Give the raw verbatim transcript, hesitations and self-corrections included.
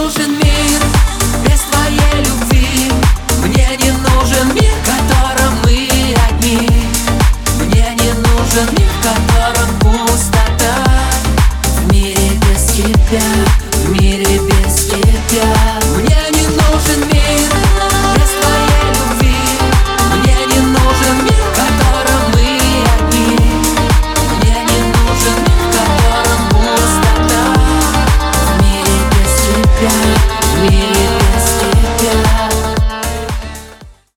нужен мир без твоей любви. Мне не нужен мир, в котором мы одни. Мне не нужен мир, в котором пустота. В мире без тебя.